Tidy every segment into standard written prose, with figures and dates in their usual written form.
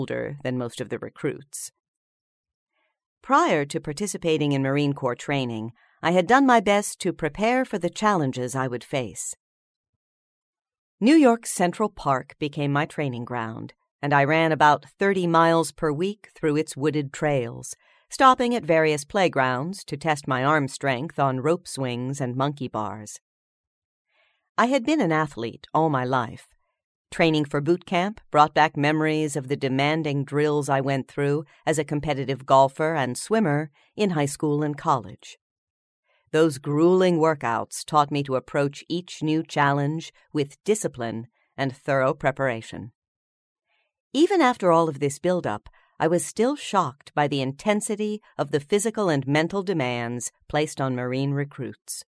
older than most of the recruits. Prior to participating in Marine Corps training, I had done my best to prepare for the challenges I would face. New York's Central Park became my training ground, and I ran about 30 miles per week through its wooded trails, stopping at various playgrounds to test my arm strength on rope swings and monkey bars. I had been an athlete all my life. Training for boot camp brought back memories of the demanding drills I went through as a competitive golfer and swimmer in high school and college. Those grueling workouts taught me to approach each new challenge with discipline and thorough preparation. Even after all of this buildup, I was still shocked by the intensity of the physical and mental demands placed on Marine recruits.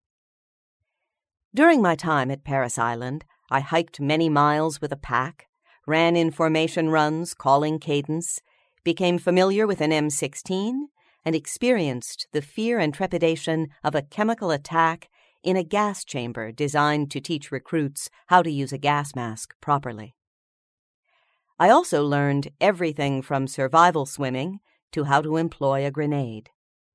During my time at Parris Island, I hiked many miles with a pack, ran in formation runs calling cadence, became familiar with an M16, and experienced the fear and trepidation of a chemical attack in a gas chamber designed to teach recruits how to use a gas mask properly. I also learned everything from survival swimming to how to employ a grenade.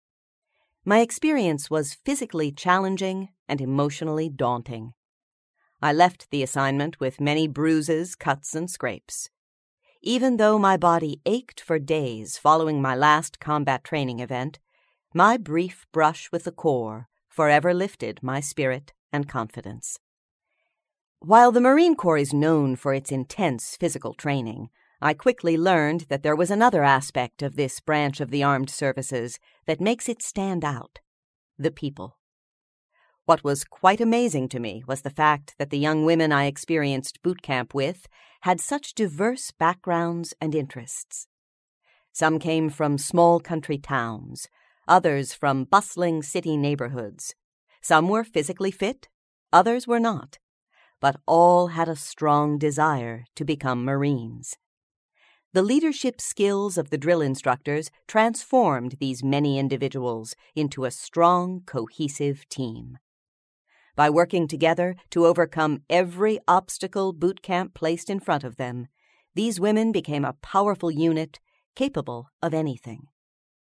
My experience was physically challenging and emotionally daunting. I left the assignment with many bruises, cuts, and scrapes. Even though my body ached for days following my last combat training event, my brief brush with the Corps forever lifted my spirit and confidence. While the Marine Corps is known for its intense physical training, I quickly learned that there was another aspect of this branch of the armed services that makes it stand out: the people. What was quite amazing to me was the fact that the young women I experienced boot camp with had such diverse backgrounds and interests. Some came from small country towns, others from bustling city neighborhoods. Some were physically fit, others were not, but all had a strong desire to become Marines. The leadership skills of the drill instructors transformed these many individuals into a strong, cohesive team. By working together to overcome every obstacle boot camp placed in front of them, these women became a powerful unit capable of anything.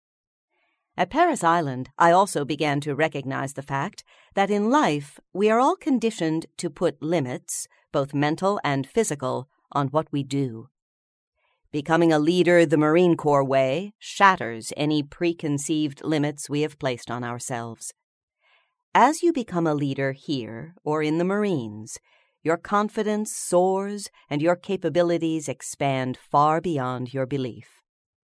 At Parris Island, I also began to recognize the fact that in life we are all conditioned to put limits, both mental and physical, on what we do. Becoming a leader the Marine Corps way shatters any preconceived limits we have placed on ourselves. As you become a leader here or in the Marines, your confidence soars and your capabilities expand far beyond your belief.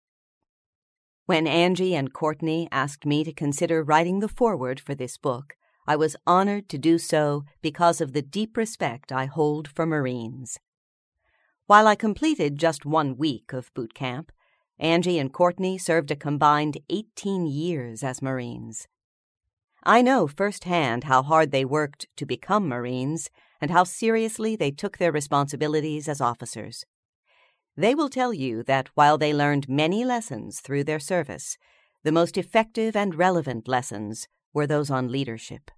When Angie and Courtney asked me to consider writing the foreword for this book, I was honored to do so because of the deep respect I hold for Marines. While I completed just 1 week of boot camp, Angie and Courtney served a combined 18 years as Marines. I know firsthand how hard they worked to become Marines and how seriously they took their responsibilities as officers. They will tell you that while they learned many lessons through their service, the most effective and relevant lessons were those on leadership.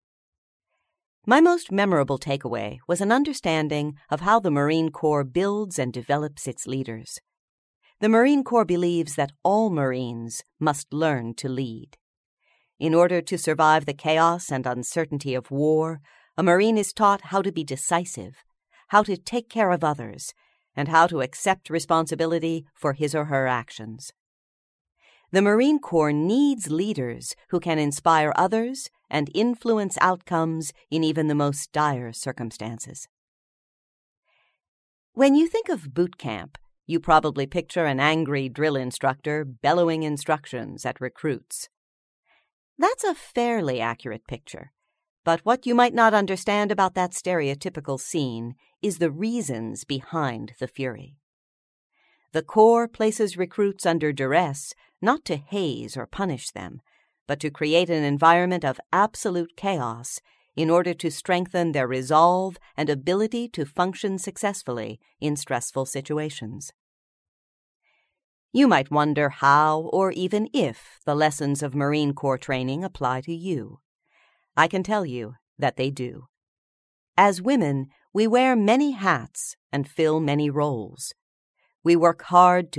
My most memorable takeaway was an understanding of how the Marine Corps builds and develops its leaders. The Marine Corps believes that all Marines must learn to lead. In order to survive the chaos and uncertainty of war, a Marine is taught how to be decisive, how to take care of others, and how to accept responsibility for his or her actions. The Marine Corps needs leaders who can inspire others and influence outcomes in even the most dire circumstances. When you think of boot camp, you probably picture an angry drill instructor bellowing instructions at recruits. That's a fairly accurate picture, but what you might not understand about that stereotypical scene is the reasons behind the fury. The Corps places recruits under duress not to haze or punish them, but to create an environment of absolute chaos in order to strengthen their resolve and ability to function successfully in stressful situations. You might wonder how or even if the lessons of Marine Corps training apply to you. I can tell you that they do. As women, we wear many hats and fill many roles. We work hard to